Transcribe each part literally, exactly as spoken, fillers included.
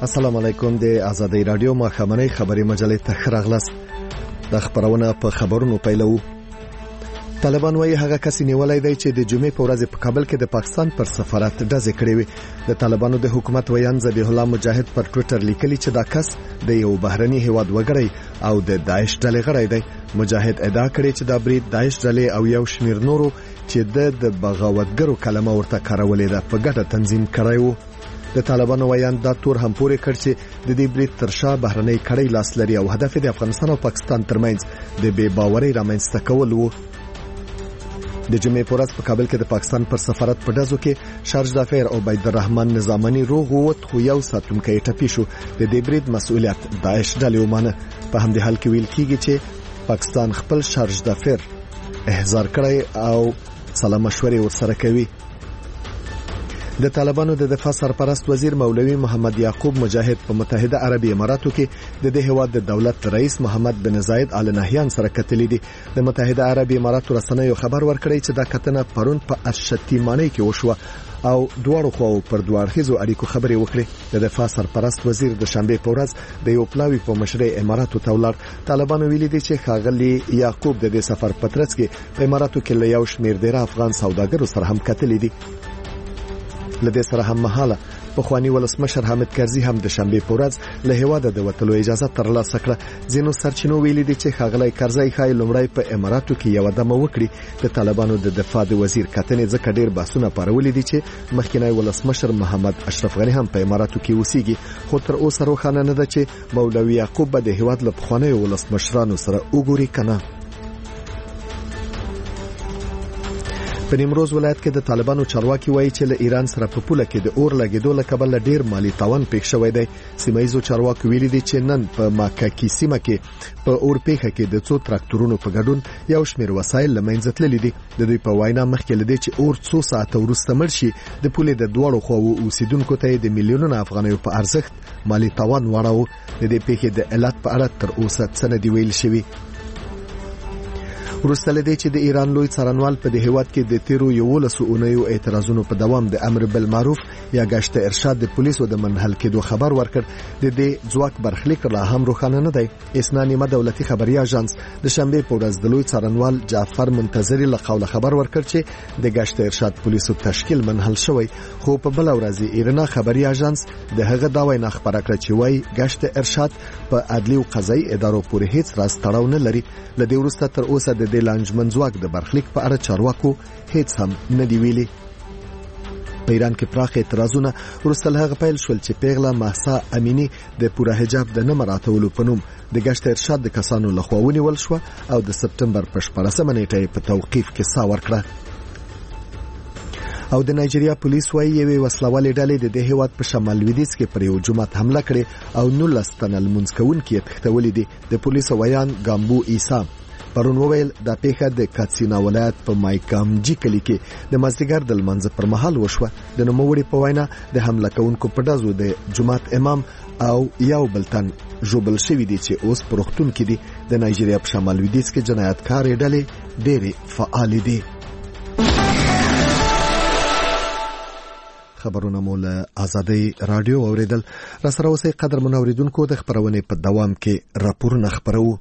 السلام علیکم. د آزادۍ رادیو ماښامنۍ خبري مجلې ته ښه راغلاست. د خبرونه په خبرونو پیلو. طالبان وايي هغه کس نیولای دی چې د جمعې په ورځ په کابل کې د پاکستان پر سفارت ډزې کړې وي. د طالبانو د حکومت ویان ذبیح الله مجاهد پر ټوئیټر لیکلي چې دا کس د یو بهرني هیواد وګړی او د داعش ډلې غړی دی. مجاهد ادعا کړې چې دا برید داعش ډلې او یو شمیر نورو چې د بغاوتګرو کلمه ورته کارولې ده په ګډه تنظیم کړی وو. د طالبانو ویان دا تور هم پورې کړ چې د دې برید تر شا بهرنۍ کړۍ لاس لري او هدف د افغانستان او پاکستان ترمنځ د بې باورۍ رامنځته کول وو. د جمعې په ورځ په کابل کې د پاکستان پر سفارت په ډزو کې شارج ظفر او عبید الرحمن نظامني روغ ووت، خو یو ساتونکی ټپي شو. د دې برید مسؤلیت داعش ډلې ومانه. په همدې حال کې ویل کیږي چې پاکستان خپل شارج ظفر احضار کړی او سلام مشورې ورسره کوي. د طالبانو د دفاع سرپرست وزیر مولوی محمد یعقوب مجاهد په متحده عربی اماراتو کې د دې هیواد د دولت رئیس محمد بن زاید آل نهیان سره کتلې دي. د متحده عربی اماراتو رسنیو خبر ورکړی چې دا کتنه پرون په اشتیمانۍ کې وشوه او دواړو خواو پر دوه اړخیزو اړیکو خبرې وکړې. د دفاع سرپرست وزیر د شنبه په ورځ د یو پلاوی په مشرۍ اماراتو ته ولاړ. طالبانو ویلي دي چې ښاغلي یعقوب د دې سفر په ترڅ کې په اماراتو کې له یو شمیر ډیر افغان سوداګرو سره هم کتلې دي. لدې سره هم مهاله پخوانی ولسمشر حامد کرزي هم د شنبه په ورځ له هیواده د وټلو اجازه ترلاسه کړه. ځینو سرچینو ویلي دي چې ښاغلی کرزي خای لومړی په اماراتو کې یو دمه وکړي. د طالبانو د دفاع د وزیر کتنې ځکه ډیر بحثونه پارولې دي چې مخکینی ولسمشر محمد اشرف غنی هم په اماراتو کې اوسېږي، خو تر اوسه روښانه نه ده چې مولوی یعقوب به د هیواد له پخوانیو ولسمشرانو سره وګوري کنه. په نیمروز ولایت کې د طالبانو چارواکي وایي چې له ایران سره په پوله کې د اور لګیدو له کبله ډیر مالی تاوان پېښ شوی دی. سیمایزو چارواکي ویلي دي چې نن په ماکاکی سیمه کې په اور پیښه کې د څو تراکتورونو په ګډون یو شمیر وسایل له منځه تللي دي. د دوی په وینا مخکې لدی چې اور څو ساعته وروسته مړ شي د پولې د دوړو خواو اوسیدونکو ته د میلیونونو افغانیو په ارزښت مالی تاوان واړو. د دې پیښې د علت په اړه تر اوسه څه نه دی ویل شوی. وروسته لدی چې د ایران لوی څارنوال په دې هیواد کې د تیرو یولسو اونیو اعتراضونو په دوام د امر بالمعروف یا گشت ارشاد د پولیسو د منحل کېدو خبر ورکړ. د دې ځواک برخلیک لا هم روښانه نه دی. اسنا نیمه دولتي خبري اژانس د شنبه په ورځ د لوی څارنوال جعفر منتظری له قوله خبر ورکړ چې د گشت ارشاد پولیسو تشکیل منحل شوی، خو په بل ورځ ایرنا خبري اژانس د هغه داوی نه خبره کړه چې وای گشت ارشاد په عدلي او قضایي ادارو پورې هیڅ راز تړاو نه لري. لدې وروسته تر اوسه د د لانجمن ځواک د برخلیک په اړه چارواکو هیڅ هم نه دی ویلي. په ایران کې پراخ اعتراضونه وروسته له هغه پیل شول چې پیغله مهسا امینی د پوره حجاب د نه مراعاتولو په نوم د گشت ارشاد د کسانو لخوا ونیول شو او د سپتمبر په شپاړسمه نیټه په توقیف کې سا ورکړه. او د نایجیریا پولیس وايي یوې وسلوالې ډلې د دې هیواد په شمال لویدیځ کې پر یو جومات حمله کړې او نولس تنه لمونځ کوونکي یې تښتولي دي. د پولیسو ویان ګامبو عیسی پرون وویل دا پیښه د کاتسینا ولایت په مایکامجی کلی کې د مازدیګر د لمانځه پر مهال وشوه. د نوموړي په وینا د حمله کوونکو په ډزو د جومات امام او یو بلتن ژوبل شوي دي چې اوس په روغتون کې دي. د نایجیریا په شمال لویدیځ کې جنایتکارې ډلې ډېرې فعالې دي. خبرونه مو له آزادۍ رادیو اوریدل. را سره اوسئ قدرمنو اوریدونکو. د خبرونې په دوام کې راپورونه خبرو.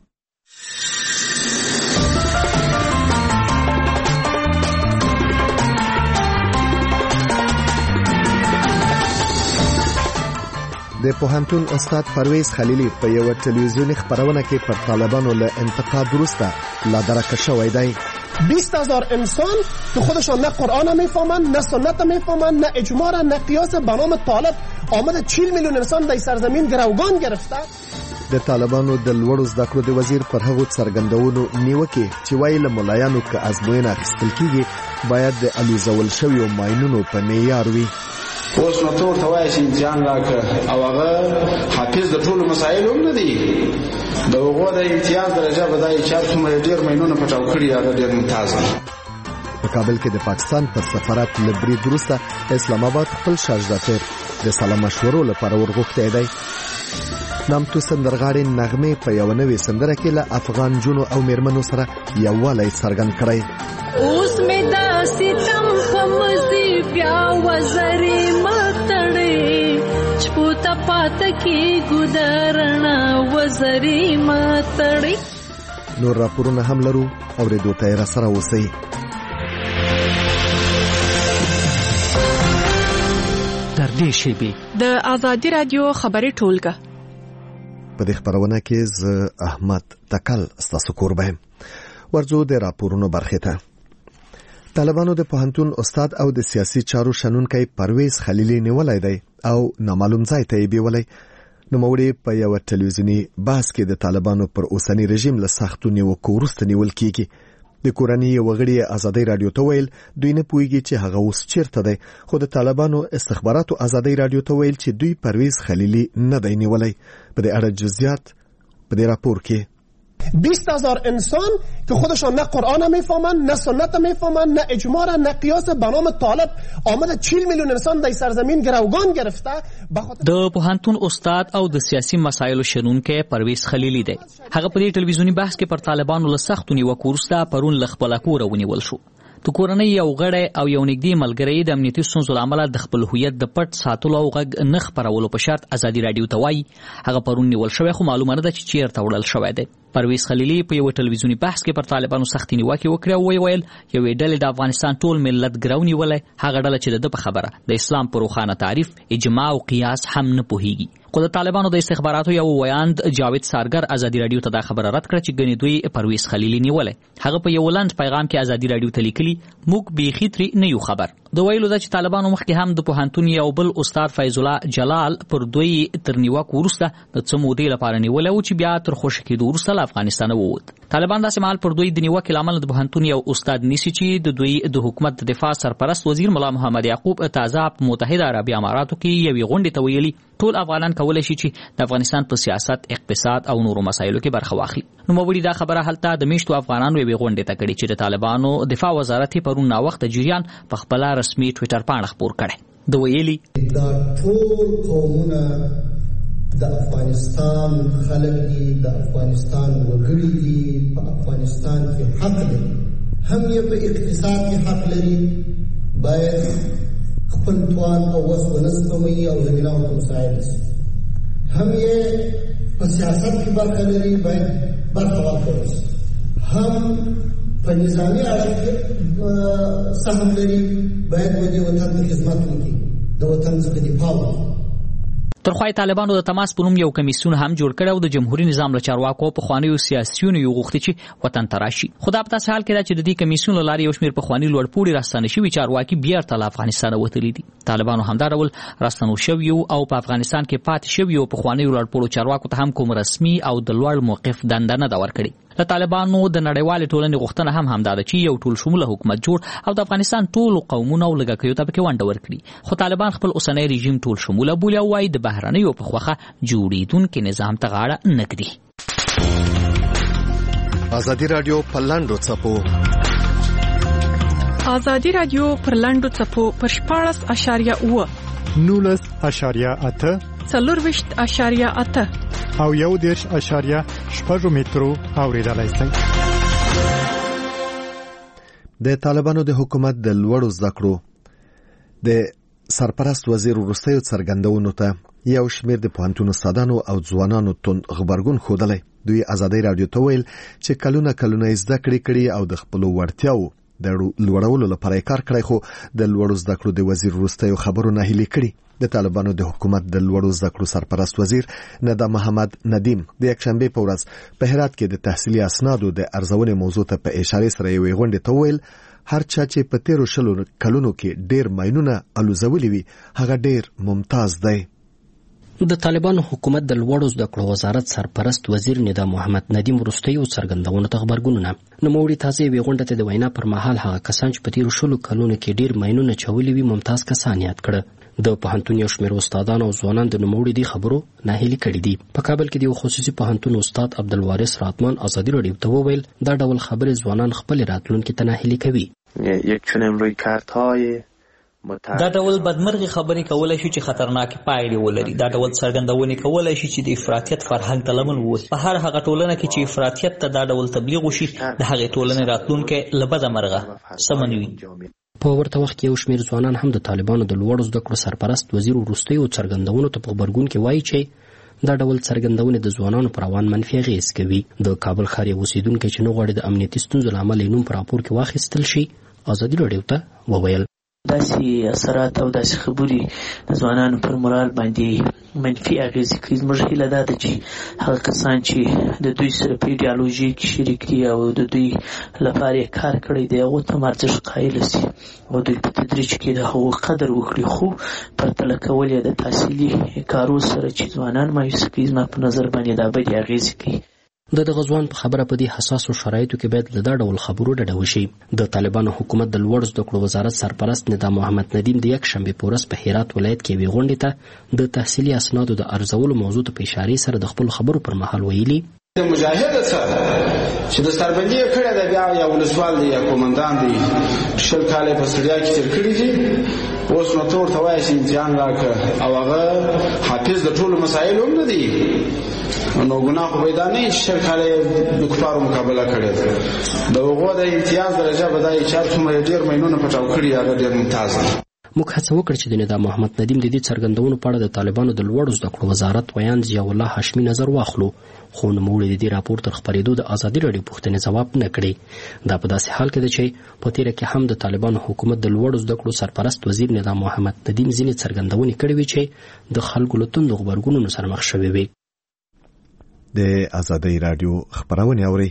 د پوهنتون استاد پرویز خلیلی په یو تلویزیونی خبرونه کې پر طالبانو له انتقاد وروسته لا درک شوی دی. بیست هزار انسان که خودشان نه قرآن میفهمن، نه سنت میفهمن، نه اجماع، نه قیاس، به نام طالب آمده چهل میلیون انسان در سرزمین گروگان گرفته. د طالبانو د لوړو زده کړو د وزیر پر هغو څرګندونو نیوکې چې وایي له ملایانو که ازموینه اخیستل کیږي باید د الوزول شویو ماینونو په معیار وي. اوس نو ته ورته وایې چې امتحان راکړه او هغه حافظ د ټولو مسایلو هم نه دی. د هغو د امتیاز درجه به دا یې چا څومره ډېر ماینونه پټاو کړي هغه ډېر ممتاز دی. په کابل کې د پاکستان پر سفارت له برید وروسته اسلام آباد خپل شارج ظفر د سلام مشورو لپاره ورغوښتی دی. نامتو سندرغاړې نغمې په یو نوې سندره کې له افغان جونو او میرمنو سره یووالی څرګند کړی. اوس مې داسې تم خمزي بیا وزرې متړې چې پوته پاتکی ګدارنا وزري ماتړي. نور راپورونه هم لرو او ریډیو ته را سره اوسئ. در دې شیبې د آزادي رادیو خبري ټولګه په دې خبرونه کې ز احمد تکل ستاسو کوربه ورځو د راپورونو برخه ته. طالبانو د پوهنتون استاد او د سیاسي چارو شنونکي پرویز خلیلی نیولای دی او نامعلوم ځای ته یې بیولای. نوموړی په یو ټلویزیونی بحث کې د طالبانو پر اوسنی رژیم له سختو نیوکو وروسته نیول کیږي. د کورنۍ یو غړي آزادۍ رادیو ته ویل دوی نه پوهیږي چې هغه اوس چیرته دی، خو د طالبانو استخباراتو آزادۍ رادیو ته ویل چې دوی پرویز خلیلی نه دی نیولای. په دې اړه جزئیات په دې راپور کې. بیست هزار انسان که خودشان نه قرآن میفهمن، نه سنت میفهمن، نه اجماع، نه قیاس، به نام طالب آمده چهل میلیون انسان در سرزمین گروگان گرفته. د پوهنتون استاد او د سیاسي مسایلو شنونکي پرویز خلیلی دی. هغه په دې ټلویزیونی بحث کې پر طالبانو له سختو نیوکو وروسته پرون له خپله کوره ونیول شو. د کورنۍ یو غړی او یو نږدې ملګری د امنیتي ستونزو له امله د خپل هویت د پټ ساتلو او غږ نه خپرولو په شرط ازادي رادیو ته وایي هغه پرون نیول شوی، خو معلومه نه ده چې چیرته وړل شوی دی. پرویز خلیلی په یو ټلویزیونی بحث کې پر طالبانو سختې نیوکې وکړې او ویل یوې ډلې د افغانستان ټول ملت ګرو نیولی، هغه ډله چې د ده په خبره د اسلام په روښانه تعریف، اجماع او قیاس هم نه پوهیږي. خو د طالبانو د استخباراتو یو ویاند جاوید سارګر ازادي رادیو ته دا خبره رد کړه چې ګنې دوی پرویز خلیلی نیولی. هغه په یو لنډ پیغام کې ازادي رادیو ته لیکلي موږ بیخي ترې نه یو خبر. د ویلو ده چې طالبانو مخکې هم د پوهنتون یو بل استاد فیض الله جلال پر دوی تر نیوکو وروسته د څه مودې لپاره نیولی و چې بیا تر خوشي کېدو وروسته له افغانستانه ووت. طالبان داسې مهال پر دوی د نیوکې له امله د پوهنتون یو استاد نیسي چې د دوی د حکومت د دفاع سرپرست وزیر ملا محمد یعقوب تازه په متحده عربي اماراتو کې یوې غونډې ته ویلي ټول افغانان کولی شي چې د افغانستان په سیاست، اقتصاد او نورو مسایلو کې برخه واخلي. نوموړي دا خبره هلته د میشتو افغانانو یوې غونډې ته کړې چې د طالبانو دفاع وزارت یې پرون ناوخته جریان په خپله رسمي ټویټر پاڼه خپور کړی. د ویلي دا ټول قومونه د افغانستان خلک دي، د افغانستان وګړي دي، په افغانستان کې حق لري، هم یې په اقتصاد کې حق لري، باید خپل توان او وس ونه سپموي او زمینه ورته مساعد شي. هم یې په سیاست کې برخه لري، باید برخه واخلي. هم په نظامي اړخ کې سهم لري، باید د وطن خدمت وکړي، د وطن څخه دفاع وکړي. ترخوای طالبانو د تماس په نوم یو کمیسیون هم جوړ کړی او د جمهوریت نظام له چارواکو پخوانیو سیاسیونو یو غوښتي چې وطن ته راشي. خو دا په داسې حال کې ده چې د دې کمیسیون له لارې یو شمېر پخواني لوړپوړي راستانه شوي چارواکي بیرته له افغانستانه وتلي دي. طالبانو همدا ډول راستنو شویو او په افغانستان کې پاتې شویو پخوانیو لوړپوړو چارواکو ته هم کوم رسمي او د لوړ موقف دنده نه ده ورکړې. له طالبانو د نړیوالې ټولنې غوښتنه هم همدا ده چې یو ټول شموله حکومت جوړ او د افغانستان ټولو قومونو او لږکیو ته پکې ونډه ورکړي. خو طالبان خپل اوسنی رژیم ټول شموله بولي او وایي د بهرنیو په خوښه جوړېدونکي نظام ته غاړه نه ږدي. ازادي رادیو په لاندو څپو ازادي رادیو پر لاندو څپو پر شپاړس اشاریه اوه نولس اشاریه اته څلورویشت اشاریه اته او یو دېرش اشاریه شپږ مترو اورېدلای شئ. د طالبانو د حکومت د لوړو زده کړو د سرپرست وزیر وروستیو څرګندونو ته یو شمېر د پوهنتون استادانو او ځوانانو تند غبرګون ښودلی. دوی ازادۍ رادیو ته ویل چې کلونه کلونه زده کړې کړي او د خپلو وړتیاو د لوړولو لپاره کار کړی، خو د لوړو زده کړو د وزیر وروستیو خبرو ناهیلي کړي. د طالبانو د حکومت د لوړو زده کړو سرپرست وزیر ندا محمد ندیم د یکشنبه په ورځ په هرات کې د تحصیلي اسنادو د ارزونې موضوع ته په اشاره سره یوې غونډې ته ویل هر چا چې په تیرو شلو کلونو کې ډېر ماینونه الوزولي وي هغه ډېر ممتاز دی. د طالبانو حکومت د لوړو زده کړو وزارت سرپرست وزیر ندا محمد ندیم وروستیو څرګندونو ته غبرګونونه. نوموړي تازه یوې غونډې ته د وینا پر مهال هغه کسان چې په تیرو شلو کلونو کې ډېر ماینونه چولي وي ممتاز کسان یاد کړه. د پوهنتون یو شمېر استادان او ځوانان د نوموړي دې خبرو ناهیلي کړي دي. په کابل کې د یو خصوصي پوهنتون استاد عبدالوارث راتمان ازادي رادیو ته وویل دا ډول خبرې ځوانان خپل راتلونکي ته ناهیلي کوي. یک چنین رویکردهای دا ډول بدمرغي خبرې کولای شي چې خطرناکې پایلې ولري. دا ډول څرګندونې کولای شي چې د افراطیت فرهنګ ته لمن ووهي. په هر هغه ټولنه کې چې افراطیت ته دا ډول تبلیغ وشي د هغې ټولنې راتلونکی له بده مرغه سمن وي. په ورته وخت کې یو شمېر ځوانان هم د طالبانو د لوړو زده کړو سرپرست وزیر وروستیو څرګندونو ته په غبرګون کې وایي چې دا ډول څرګندونې د ځوانانو پر روان منفي اغېز کوي. د کابل ښار یو اوسېدونکی چې نه غواړي د امنیتي ستونزو له امله یې نوم په راپور کې واخیستل شي ازادي راډیو ته وویل داسې اثرات او داسې خبرې د ځوانانو پر مورال باندې منفي اغېزې کوي. زموږ هیله دا ده چې هغه کسان چې د دوی سره په ایډیالوژي کې شریک دي او د دوی لپاره یې کار کړی دی هغو ته هم ارزښت قایل سي او دوی په تدریج کې د هغو قدر وکړي، خو پرتله کول یې د تحصیلي کارو سره چې ځوانان مایوسه کوي زما په نظر باندې دا بدې اغېزې کوي. د دغه ځوان په خبره په دې حساسو شرایطو کې باید له دا ډول خبرو ډډه وشي. د طالبانو حکومت د لوړو زده کړو وزارت سرپرست ندا محمد ندیم د یک شنبې په ورځ په هرات ولایت کې یوې غونډې ته د تحصیلي اسنادو د ارزولو موضوع ته په اشارې سره د خپلو خبرو پر مهال ویلي د مجاهد سره چې د سربندي کړه د بیا یا ولسوال دی یا کومندان دی شل کاله په سړیا کې تیر کړی دي، اوس نو تور توای چې امتحان راکړ او هغه حافظ د ټولو مسایلو هم نه دي، نو ګناه خو پیدا نه شل کاله د کفارو مقابله کړې د هغو د امتیاز درجه بدای چې څومره ډیر مینونه پټاو کړی هغه ډیر ممتاز دی. موږ هڅه وکړه چې د ندا محمد ندیم د دې څرګندونو په اړه د طالبانو د لوړو زده کړو وزارت ویان ضیاء الله هاشمي نظر واخلو، خو نوموړي د دې راپور تر خپرېدو د ازادي راډیو پوښتنې ځواب نه کړی. دا په داسې حال کې ده چې په تیره کې هم د طالبانو حکومت د لوړو زده کړو سرپرست وزیر ندا محمد ندیم ځینې څرګندونې کړې وې چې د خلکو له توندو غبرګونونو سره مخ شوې وې. د ازادي راډیو خبرونه اوري.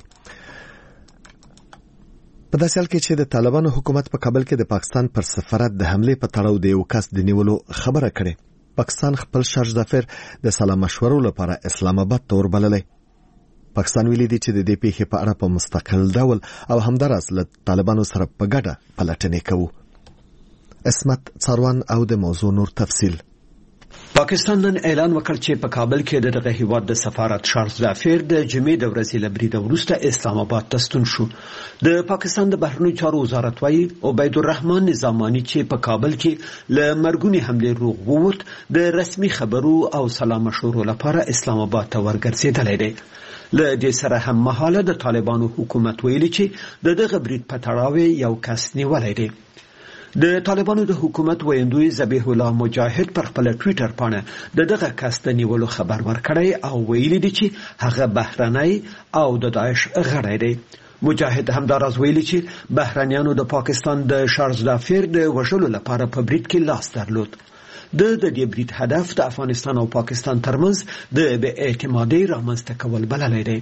په داسې حال کې چې د طالبانو حکومت په کابل کې د پاکستان پر سفارت د حمله په تړاو د یو کس د نیولو خبره کړې، پاکستان خپل شارج ظفر د سلام مشورو لپاره اسلام آباد ته وربللی. پاکستان ویلي دی چې د دې پیښې په اړه په مستقل ډول او همداراز له طالبانو سره په ګډه پلټنې کوو. اسمت څاروان او د موضوع نور تفصیل. پاکستان نن اعلان وکړ چې په کابل کې د دغه هیواد د سفارت شارج ظفر د جمعې د ورځې له بریده وروسته اسلام آباد ته ستون شو. د پاکستان د بهرنیو چارو وزارت وايي عبید الرحمن نظامانی چې په کابل کې له مرګونی حمله روغ ووت د رسمي خبرو او سلام مشورو لپاره اسلام آباد ته ورګرځېدلی دی. له دې سره هم مهاله د طالبانو حکومت ویلي چې د دغه برید په تړاو یو کس نیولی دی. د طالبانو د حکومت ویندوی ذبیح الله مجاهد پر خپل ټوئیټر باندې د دغه کس د نیولو خبر ورکړی او ویلي دی چې هغه بهرنی او د داعش غړی دی. مجاهد همداراز ویلي چې بهرنیانو د پاکستان د شارج ظفر د وژلو لپاره په برید کې لاس درلود. د دې برید هدف د افغانستان او پاکستان ترمنځ د بې اعتمادۍ رامنځته کول بللی دی.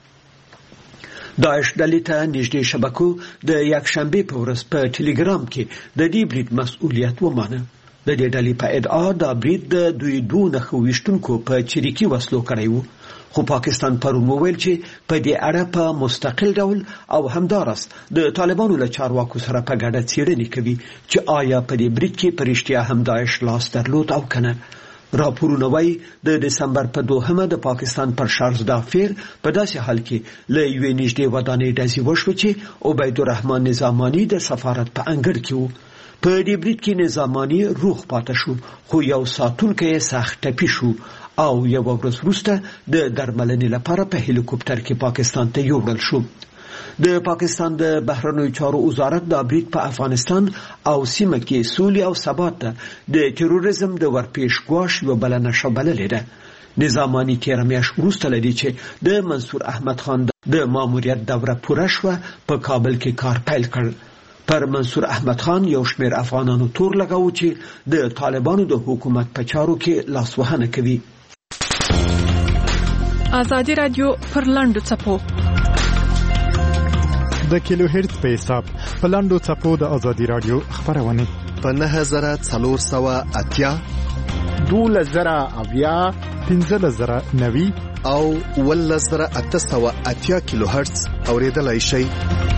داعش ډلې ته نږدې شبکو د یک شنبې په ورځ په ټلګرام کې د دې برید مسؤلیت ومانه. د دې ډلې په ادعا دا برید د دوی دوه نښو ویشتونکو په چریکي وسلو کړی و، خو پاکستان پرون وویل چې په دې اړه په مستقل ډول او همداراز د طالبانو له چارواکو سره په ګډه څېړنې کوي چې آیا په دې برید کې په رښتیا هم داعش لاس درلود او کنه. راپورونه وايي د دسمبر په دوهمه د پاکستان پر شارج ظفر په داسې حال کې له یوې نږدې ودانۍ ډزې وشوه چې عبید الرحمن نظامانی د سفارت په انګړ کې و. په دې برید کې نظامانی روغ پاتې شو، خو یو ساتونکی یې سخت ټپي شو او یو ورځ وروسته د درملنې لپاره په هلیکوپټر کې پاکستان ته یوړل شو. د پاکستان د بهرنیو چارو وزارت د برید په افغانستان او سیمه کې سولې او ثبات ته د تروریزم د ورپېښ ګواښ یوه بله نښه بللې ده. نظامانی تېره میاشت وروسته له دې چې د منصور احمد خان د ماموریت دوره پوره شوه په کابل کې کار پیل کړ. پر منصور احمد خان یو شمېر افغانانو تور لګاوه چې د طالبانو د حکومت په چارو کې لاسوهنه کوي. ازادي راډیو پر لاندو څپو د کیلو هرتز په حساب په لاندو څپو د ازادي راډیو خبرونه په نه زره څلور سوه اتیا دولس زره اویا پنځلس زره نوي او اوولس زره اته سوه اتیا کیلو هرتز اوریدلای شئ.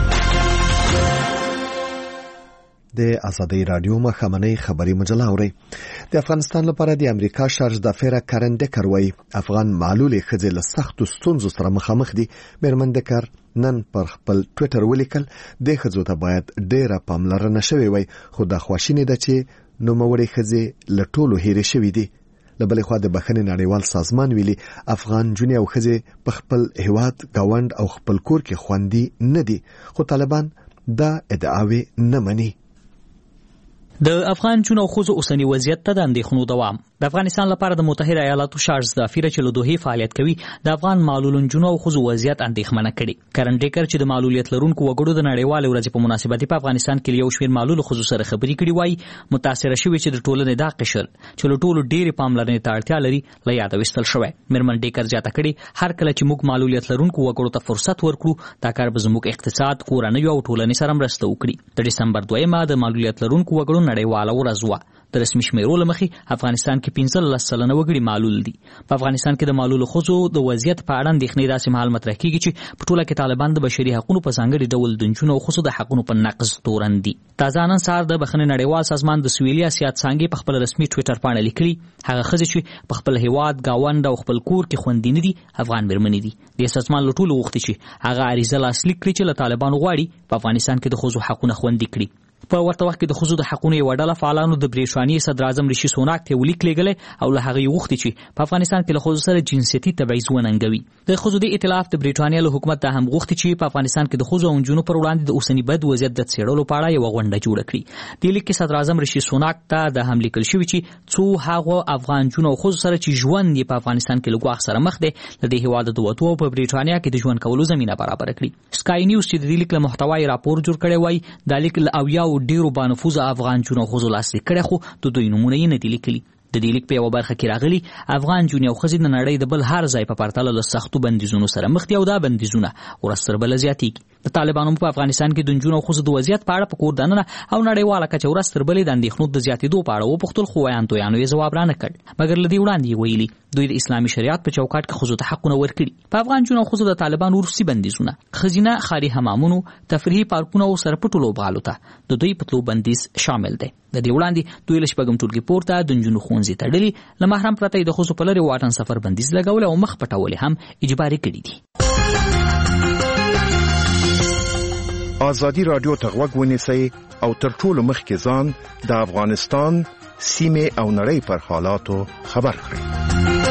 د ازادي راډیو مخامنۍ خبري مجله اوري. د افغانستان لپاره د امریکا شارج ظفر کارن ډکر وایي افغان معلولې ښځې له سختو ستونزو سره مخامخ دي. میرمن ډکر نن پر خپل ټوئیټر ولیکل د ښځو ته باید ډیره پاملرنه شوې وای، خو دا خواشیني ده چې نوموړې ښځې له ټولو هېرې شوې دي. له بلې خوا د بخښنې نړیوال سازمان ویلي افغان نجونې او ښځې په خپل هیواد ګاونډ او خپل کور کې خوندي نه دي، خو طالبان دا ادعاوې نه مني. د افغان چونو خوځو اوسنی وضعیت ته د اندېښنو دوام. د افغانستان لپاره د متحده ایالاتو شارز د افیر چې له دوحې فعالیت کوي د افغان معلولون چونو خوځو وضعیت اندېښمنه کړي. کرن ډیکر چې د معلولیت لرونکو وګړو د نړیوالې ورځې په مناسبت په افغانستان کې یو شمېر معلول خوځو سره خبرې کړي وای متاثر شوی چې د ټولنې دا قشر چې له ټولو ډېرې پاملرنې ته اړتیا لري له یاده وستل شوی. میرمن ډیکر زیاته کړي هر کله چې موږ معلولیت لرونکو وګړو ته فرصت ورکړو دا کار به زموږ اقتصاد، کورنۍ او ټولنې سره مرسته وکړي. د دسمبر دویمه د معلولیت لرونکو وګړو نړیواله ورځ د رسمي شمیرو له مخې افغانستان کې پنځلس سلنه وګړي معلول دي. په افغانستان کې د معلولو ښځو د وضعیت په اړه اندېښنې داسې مهال مطرح کیږي چې په ټوله کې طالبان د بشري حقوقو په ځانګړي ډول د نجونو او ښځو د حقوقو په نقض تورن دي. تازه نن سهار د بخښنې نړیوال سازمان د سویلي اسیا څانګې په خپل رسمي ټویټر باندې لیکلي هغه ښځې چې په خپل هیواد، گاوند او خپل کور کې خوندي نه دي افغان میرمنې دي. د سازمان له ټولو غوښتي چې هغه عریضه لاسلیک کړي چې له طالبانو غواړي په افغانستان کې د ښځو حقونه خوندي کړي. په ورته وخت کې د ښځو د حقونو یوه ډله فعالانو د برېټانیې صدر اعظم ریشي سوناک ته ولیک لیږلی او له هغه یې غوښتي چې په افغانستان کې له ښځو سره جنسیتي تبعیض وننګوي. د ښځو د ائتلاف د برېټانیا له حکومت ته هم غوښتي چې په افغانستان کې د ښځو او نجونو پر وړاندې د اوسني بد وضعیت د څېړلو په اړه یوه غونډه جوړه کړي. دې لیک کې صدر اعظم ریشي سوناک ته د هم لیکل شوي چې څو هغو افغان نجونو او ښځو سره چې ژوند یې په افغانستان کې له ګواښ سره مخ دی له دې هېواده د وتو او په برېټانیا کې د ژوند کولو زمینه برابره کړي. سکای نیوز چې د دې لیک له محتوایي راپور جوړ کړی وایي دا لیک له اویاو ډېرو بانفوذ افغان چونو خوځو لاسلیک کړی خو د دوی نومونه یې نه دي لیکلي. د دې لیک په یوه برخه کې راغلي افغان نجونې او ښځې د نړۍ د بل هر ځای په پرتله له سختو بندیزونو سره مخ دي او دا بندیزونه ورځ تر بله زیاتېږي. د طالبانو په افغانستان کې د نجونو او ښځو د وضعیت په اړه په کور دننه او نړیواله کچه ورځ تر بلې د اندېښنو د زیاتېدو په اړه وپوښتل خو ویان تویانو یې ځواب رانه کړ. مګر له دې وړاندې یې ویلي دوی د اسلامي شریعت په چوکاټ کې ښځو ته حقونه ورکړي. په افغان نجونو او ښځو د طالبانو وروستي بندیزونه ښځینه ښاري حمامونو، تفریحي پارکونه او سرپټو لوبغالو ته د دوی په تلو بندیز شامل دی. د دې وړاندې دوی له شپږم ټولګي پورته د نجونو ښوونځي تړلي له محرم پرته د ښځو په لرې واټن سفر بندیز لګولی او مخ پټول هم اجباري کړي دي. ازادي راډیو ته غوږ ونیسئ او تر ټولو مخکې ځان د افغانستان سیمې او نړۍ پر حالاتو خبر کړئ.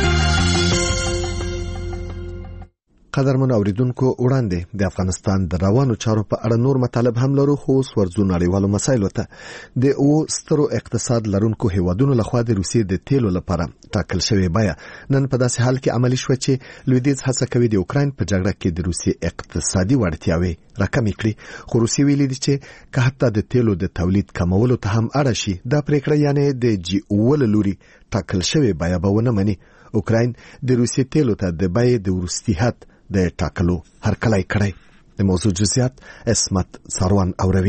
قدرمن اوریدونکو وړاندې د افغانستان د روانو چارو په اړه نور مطالب هم لرو خو ورځو نړیوالو مسایلو ته د او سترو اقتصاد لرونکو هیوادونو لخوا د روسیې د تیلو لپاره ټاکل شوی بیه نن په داسې حال کې عملی شو چې لویدیځ هڅه کوي د اوکراین په جګړه کې د روسیې اقتصادي وړتیاوې راکمې کړي. خو روسیې ویلي دي چې که حتی د تیلو د تولید کمولو ته هم اړه شي دا پریکړه یعنی د جی اول لوري ټاکل شوی بیه به ونه مني. اوکراین د روسیې تیلو ته د بیې د وروستي حد د ټاکلو هرکلی کړی. د موضوع جزئیات اسمت ساروان اوروي.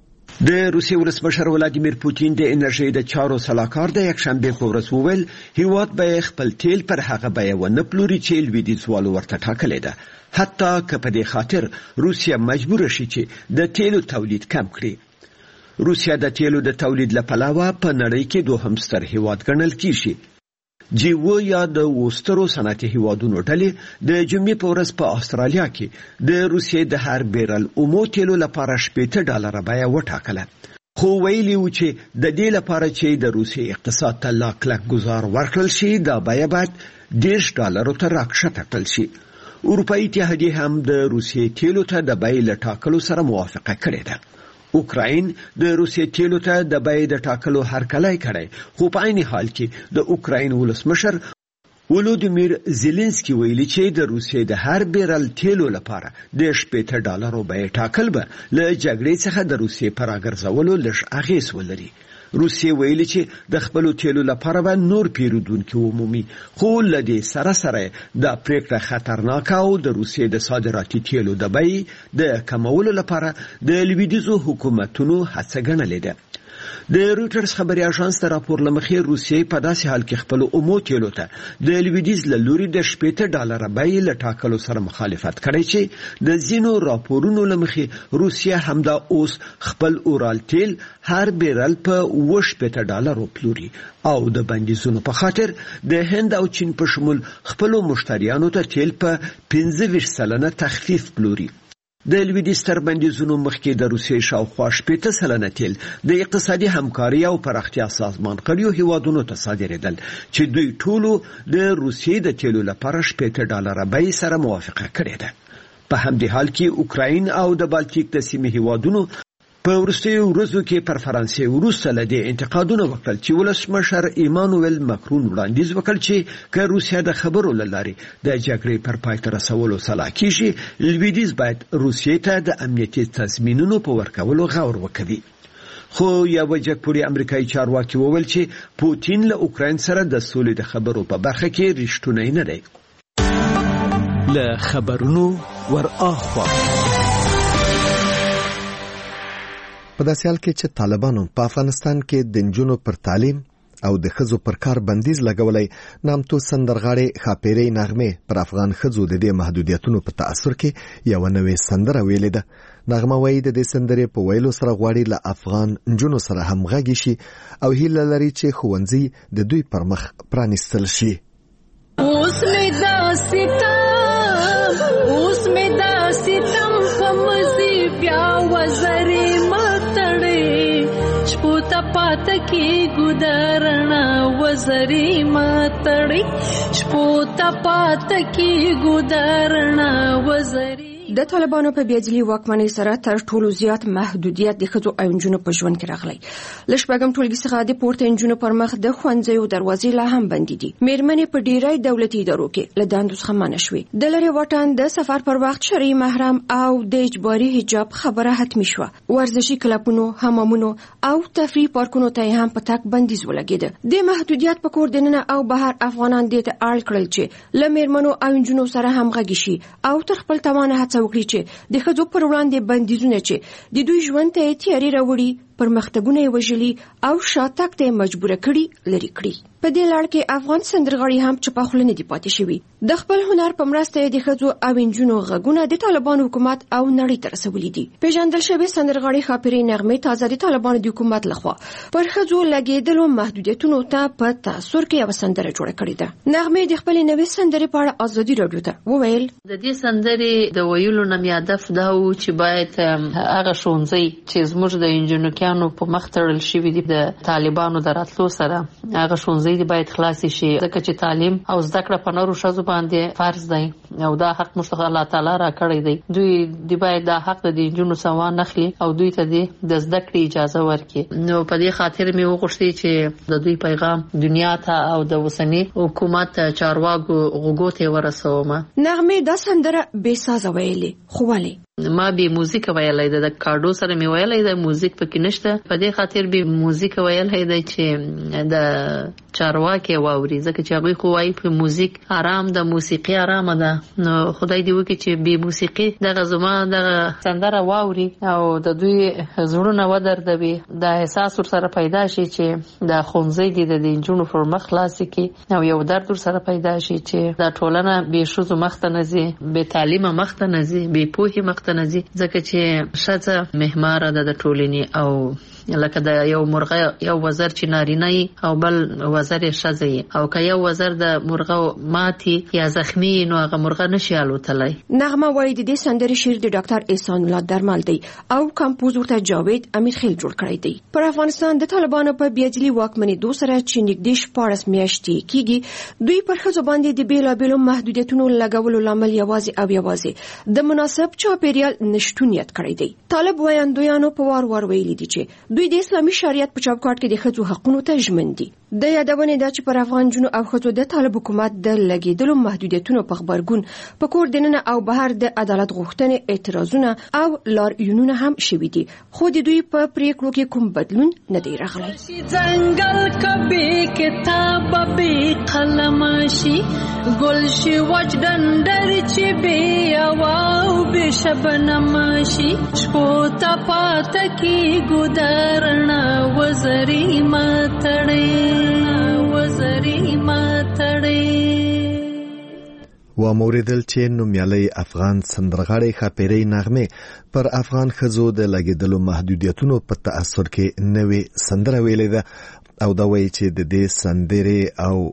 د روسیې ولسمشر ولادیمیر پوتین د انرژۍ د چارو سلاکار د یکشنبې په ورځ وویل هیواد به خپل تیل پر هغه بیه ونه پلوري چې لویدیځوالو ورته ټاکلې ده، حتی که په دې خاطر روسیه مجبوره شي چې د تیلو تولید کم کړي. روسیه د تیلو د تولید له پلوه په نړۍ کې دوهم ستر هیواد ګڼل کیږي. جی او یا د وسترو صنعتي هیوادونو ډلې د جمعې په ورځ په استرالیا کې د روسیې د هر بیرل اومو تیلو لپاره شپېته ډالره بیه وټاکله. خو ویلي و چې د دې لپاره چې د روسیې اقتصاد ته لا کلک ګزار ورکړل شي دا بیه باید دېرش ډالرو ته راکښته کړل شي. اروپایي اتحادیې هم د روسیې تیلو ته د بیې له ټاکلو سره موافقه کړې ده. اوکراین د روسیې تیلو ته د بیې د ټاکلو هرکلی کړی، خو په عین حال کې د اوکراین ولسمشر ولودیمیر زيلنسکي ویلي چې د روسیې د هر بیرل تیلو لپاره د شپېته ډالرو بیه ټاکل به له جګړې څخه د روسیې پر راګرځولو لږ اغېز ولري. روسیې ویلي چې د خپلو تیلو لپاره به نور پیرودونکي ومومي، خو له دې سره سره دا پریکړه خطرناکه او د روسیې د صادراتي تیلو د بیې د کمولو لپاره د لویدیځو حکومتونو هڅه ګڼلې ده. د رویټرز خبري اژانس ته راپور لمخې روسیې په داسې حال کې خپل اومو تیلو ته د لویدیځ له لوري د شپېته ډالره بیې له ټاکلو سره مخالفت کړی چې د ځینو راپورونو لمخې روسیه همدا اوس خپل اورال تیل هر بیرل په اوه شپېته ډالرو پلوري او د بندیزونو په خاطر د هند او چین په شمول خپلو مشتریانو ته تیل په پنځه ویشت سلنه تخفیف پلوري. د لویدیځ تر بندیزونو مخکې د روسیې شاوخوا شپېته سلنه تیل د اقتصادي همکاري او پراختیا سازمان کړیو هیوادونو ته صادرېدل چې دوی ټولو د روسیې د تیلو لپاره شپېته ډالره بیې سره موافقه کړې ده. په همدې حال کې اوکراین او د بالټیک د سیمې هیوادونو په وروستیو ورځو کې پر فرانسې وروسته له دې انتقادونه وکړل چې ولسمشر ایمانوئل ماکرون وړاندیز وکړ چې که روسیا د خبرو له لارې د جګړې پر پای ته رسولو سلا کیږي، لویدیځ باید روسیې ته د امنیتي تضمینونو په ورکولو غور وکړي. خو یوه جګپوړي امریکایي چارواکي وویل چې پوتین له اوکراین سره د سولې د خبرو په برخه کې رښتونی نه دی. له خبرونو ور اخوا په داسې حال کې چې طالبانو په افغانستان کې د نجونو پر تعلیم او د ښځو پر کار بندیز لګولی، نامتو سندرغاړې ښاپیرۍ نغمې پر افغان ښځو د دې محدودیتونو په تاثر کې یوه نوې سندره ویلې ده. نغمه وایي د دې سندرې په ویلو سره غواړي له افغان نجونو سره همغږي شي او هیله لري چې ښوونځي د دوی پر مخ پرانیستل شي. اوس مې دا ستم اوس مې دا ستم په مزي بیا وزرې شپوتا پاتا کی گدارنا وزری ماتڑی شپوتا پاتا کی گدارنا وزری. د طالبانو په بیاځلي واکمنۍ سره تر ټولو زیات محدودیت د ښځو او نجونو په ژوند کې راغلی. له شپږم ټولګي څخه د پورته نجونو پر مخ د ښوونځیو دروازې لا هم بندې دي. میرمنې په ډیری دولتي ادارو کې له دندو څخه منع شوې. د لرې واټن د سفر پر وخت شرعي محرم او د اجباري حجاب خبره حتمي شوه. ورزشي کلبونو، حمامونو او تفریح پارکونو ته هم په تک بندیز ولګېده. د محدودیت په کور دننه او بهر افغانان دې ته اړ کړل چې له میرمنو او نجونو سره همغږي شي او تر خپل توانه هڅه وکړي چې د ښځو پر وړاندې بندیزونه چې د دوی ژوند ته تیاری راوړي، پرمختګونه یې وژلي او شاتګ ته مجبوره کړي لري کړي. په دې لړ کې افغان سندرغاړي هم چپه خوله نه دي پاتې شوي. د خپل هنر په مرسته د ښځو او نجونو غږونه د طالبانو حکومت او نړۍ ته رسولي دي. پیژندل شوې سندرغاړي ښاپیرۍ نغمې تازه د طالبانو د حکومت لخوا پر ښځو لګېدلو محدودیتونو ته په تاثر کې یوه سندره جوړه کړې ده. نغمې د خپلې نوې سندرې په اړه ازادي راډیو ته وویل د دې سندرې د ویلو نه مې هدف دا و چې باید هغه ښوونځي چې زموږ د انجونکیانو په مخ تړل شوي دي د طالبانو د راتلو سره، هغه ښوونځي دي باید خلاص شي، ځکه چې تعلیم او زده کړه په نورو ښځو باندې فرض دی او دا حق موږ ته الله تعالی را کړی دی. دوی دی باید دا حق د نجونو سوا نخلي او دوی ته د زده کړې اجازه ورکړي. نو په دې خاطر مې وغوښتي چې د دوی پیغام دنیا ته او د اوسني حکومت چارواکو غوږو ته ورسوم. نغمې دا سندره بې سازه ویلې، خو ولې؟ ما به موزیک ویلای د کارډو سره می ویلای د موزیک پکې نشته، په دې خاطر به موزیک ویلای دی چې د چارواکي واوري، ځکه چې هغه خو وايي په موزیک آرام د موسیقي آرام ده. نو خدای دې وکړي چې به موسیقي دغه زما د سندره واوري او د دوی زړونه ودردوي، د احساس سره پیدا شي چې د خونځي دي د انجونو پر مخ خلاص کی او یو درد سره پیدا شي چې د ټولنه به شوزو مخته نزي، به تعلیم مخته نزي، به پوهه مخته نزي، ځکه چې ښځه محماره ده د ټولنې او لکه د یو مرغه یو وزر چې نارینه او بل وزر ښځه او که یو وزر د مرغه ماتي یا زخمی نو هغه مرغه نشي الوتلی. نغمه وایي د دې سندرې شعر د ډاکټر احسان الله درمل دی او کمپوز ورته جاوید امیر خیل جوړ کړی دی. پر افغانستان د طالبانو په بیاځلي واکمنېدو سره چې نږدې شپاړس میاشتې کېږي، دوی پر ښځو باندې د بېلابېلو محدودیتونو لګولو لامل یوازې او یوازې د مناسب چاپېریال نشتون یاد کړی دی. طالب وایندویانو په وار وار ویلي دي چې دوی د اسلامي شریعت په چوکاټ کې د ښځو حقونو ته ژمن دي. د یادونې دا چې پر افغان جنو او ښځو د طالب حکومت د لګېدلو محدودیتونو په خبرګون په کور دننه او بهر د عدالت غوښتنې اعتراضونه او لاریونونه هم شوي دي، خو د دوی په پریکړو کې کوم بدلون نه دی راغلی. ځنګل کبي کتاب به قلم شي ګل شي وجدندر چې به او به شبنم شي شپو ته پاته کې ګدارنا وزري ماتړې وزري ماتړې. و موریدل چې نومیالي افغان سندرغاړي ښاپیرۍ نغمې پر افغان ښځو د لګېدلو محدودیتونو په تاثر کې نوې سندره ویلې ده او دا وایي چې د دې سندرې او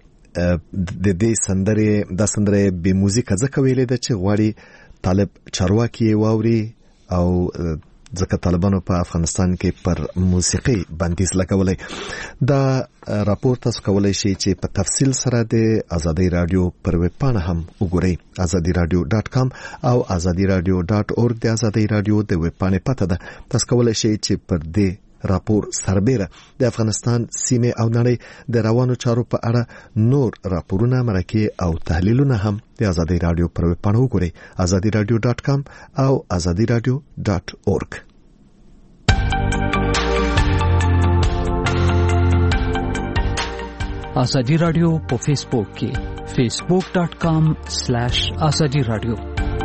د دې سندرې دا سندره به موزیک ځکه ویلې ده چې غواړي طالب چارواکي واوري او ځکه طالبانو په افغانستان کې پر موسیقي بندیز لګولای. دا راپور تاسو کولای شئ چې په تفصیل سره د ازادي رادیو پر ویب پاڼه هم وګورئ. ازادي رادیو ډاټ کام او ازادي رادیو ډاټ اورګ د ازادي رادیو د ویب پاڼې پته ده. تاسو کولای شئ چې پر دې راپور سربېره د افغانستان سیمه او نړۍ د روانو چارو په اړه نور راپورونه، مرکې او تحلیلونه هم د ازادي رادیو پر ویب پاڼه وګورئ. ازادي رادیو ډاټ کام او ازادي رادیو ډاټ اورګ. ازادي رادیو په فیسبوک کې facebook dot com slash azadi radio.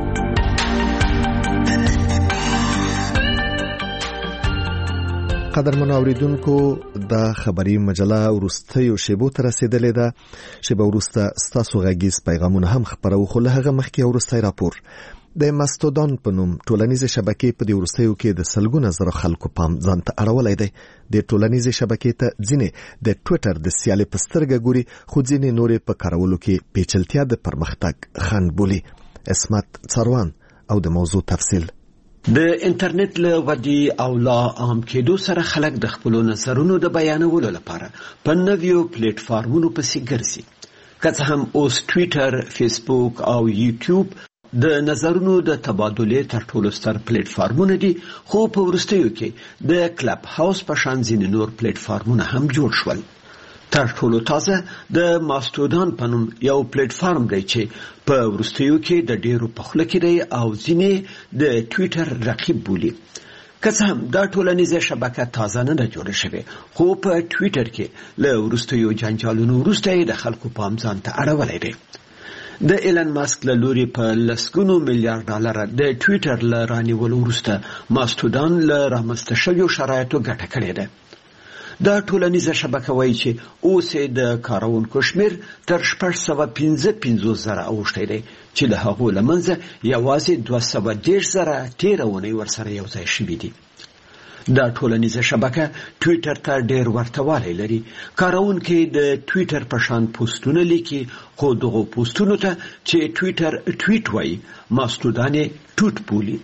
قدرمن اوریدونکو، د خبري مجله ورستیو شیبو تر رسیدلې ده. شیبه ورسته ستاسو غږیز پیغامونه هم خبرو، خو له هغه مخکې ورستای راپور د ماستودان په نوم ټولنیزې شبکې په دې ورستیو کې د سلګونه زره خلکو پام ځان ته اړولای دی. د ټولنیزې شبکې ته ځینې د ټوئیټر د سیالي په سترګه ګوري، خو ځینې نورې په کارولو کې پیچلتیا د پرمختګ خنډ بولي. اسمت څاروان او د موضوع تفصیل. د انټرنیټ له ودی او لا عام کېدو سره خلک د خپل نظرونو د بیانولو لپاره په نویو پلیټ فارمونو پسې ګرځي. که څه هم اوس ټوئیټر، فیسبوک او یوټیوب د نظرونو د تبادله تر ټولو ستر پلیټ فارمونه دي، خو په ورستیو کې د کلب هاوس په شان ځینې نور پلیټ فارمونه هم جوړ شول. تر ټولو تازه د ماستودان په نوم یو پلیټ فارم دی چې په ورستیو کې د ډیرو په خوله کې دی او ځینې د ټوئیټر رقیب بولي. که څه هم دا ټولنیزه شبکه تازه نه ده جوړه شوې، خو په ټوئیټر کې له ورستیو جنجالونو وروسته د خلکو پام ځان ته اړولی دی. د ایلن ماسک له لوري په لسګونو میلیارډ ډالر د ټوئیټر له رانیولو وروسته ماستودان له رامنځته شویو شرایطو ګټه کړې ده. دا ټولنیزه شبکه وایي چې اوس د کارونکو شمیر تر شپږ سوه پنځه پنځوس زره اوښتی دی، چې له هغو له منځه یوازې دوه سوه دېرش زره تېره اونۍ ورسره یو ځای شوي دي. دا ټولنیزه شبکه ټوئیټر ته ډېر ورتهوالی لري. کارونکي د ټوئیټر په شان پوسټونه لیکي، خو دغو پوسټونو ته چې ټوئیټر ټویټ وایي، ماستودان یې ټوټ بولي.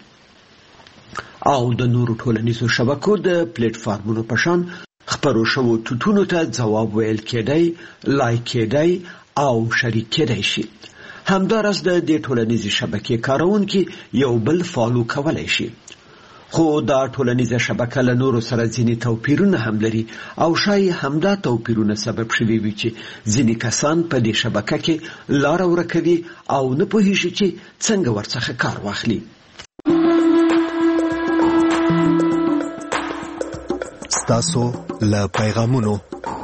او د نورو ټولنیزو شبکو د پلیټ فارمونو په شان خپرو شوو ټوټونو ته ځواب ویل کېدی، لایک کېدی او شریک کېدی شي. همداراز د دې ټولنیزې شبکې کارونکي یو بل فالو کولی شي. خو دا ټولنیزه شبکه له نورو سره ځینې توپیرونه هم لري او شاید همدا توپیرونه سبب شوي وي چې ځینې کسان په دې شبکه کې لاره ورکوي او نه پوهیږي چې څنګه ورڅخه کار واخلي. ستاسو له پیغامونو.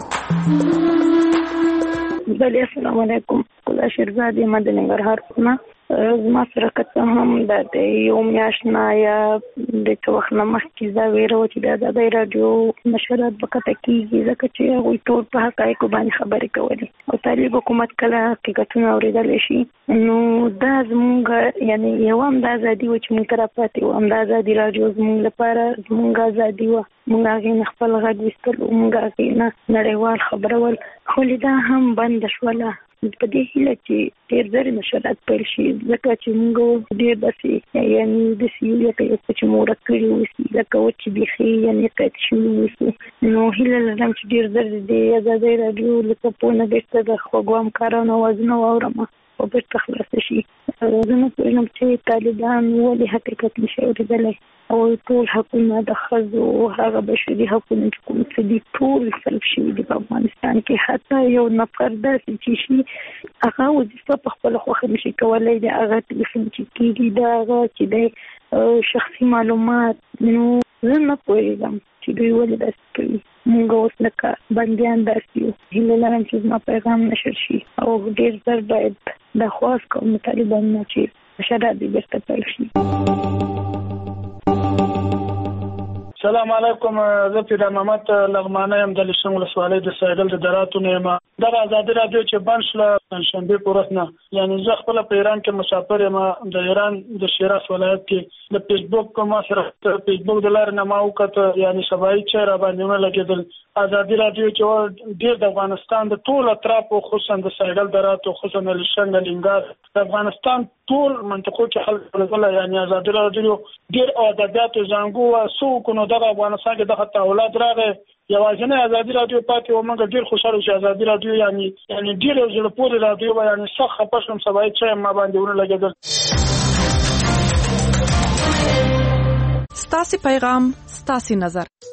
بله السلام علیکم. کلا شیرزادی ما د ننګرهار نه. زما سره که هم د یو میاشت نه یا د څه وخت نه مخکې دا ویره وه چې د ازادۍ راډیو نشرات به قطع کېږي، ځکه چې هغوی ټول په حقایقو باندې خبرې کولې او طالب حکومت کله حقیقتونه اورېدلی شي. نو دا زمونږ یعنې یو هم دا ازادي وه چې مونږ ته راپاتې وه، هم دا ازادي راډیو زمونږ لپاره زمونږ ازادي وه. مونږ هغې نه خپل غږ ویستل، مونږ هغې نه نړیوال خبرول، خو دا هم بنده شوله. په دې هیله چې ډېر زر نشرات پیل شي، ځکه چې موږ ډېر داسې یعنې داسې یو لکه یو څه چې مو ورک کړي اوسي، لکه وچې بیخي یعنې قید شوي اوسي. نو هیله لرم چې ډېر زر د ازادۍ راډیو له څپو نه بېرته د خوږو همکارانو اوازونه واورم او بېرته خلاصه شي. زه نه پوهېږم چې طالبان ولې حقیقت نشي اورېدلی او ټول حقونه د ښځو هغه بشري حقونه چې کوم څه دي ټول سلب شوي دي په افغانستان کې. حتی یو نفر داسې چې شي هغه وظیفه په خپله خوښه نشي کولی، د هغه ټلیفون چې کېږي د هغه چې دی شخصي معلومات. نو زه نه پوهېږم چې دوی ولې داسې کوي. موږ اوس لکه بندیان داسې یو. هیله لرم چې زما پیغام نشر شي او ډېر زر باید دا خواست کوم د طالبانو چې نشرات دې بېرته پیل شي. سلام علیکم. زه پیدا محمد لغمانه یم د لشن ولسوالۍ د سایدل د دراتو نه یم. دا ازادي رادیو چې بند شله شنبه پورس نه، یعنی زه خپل په ایران کې مسافر یم. د ایران د شیراز ولایت کې د فیسبوک کوم سره فیسبوک د لارې نه ما وکړه، یعنی سبای چې را باندې نه لګیدل. ازادي رادیو چې ډیر د افغانستان د ټول اطراف او خصوصا د سایدل دراتو خصوصا د لشن لنګار د افغانستان ټول منطقو کې خلک ولله، یعنی ازادي رادیو ډیر ادبیات زنګو سو کو نو د افغانستان کې د خط اولاد راغی یوازینی ازادي رادیو پاتې و. موږ ډیر خوشاله شو ازادي رادیو یعنی یعنی ډیر زړه پورې رادیو و، یعنی څخه خپشم سبای چې ما باندې ونه لګیدل. ستاسو پیغام ستاسو نظر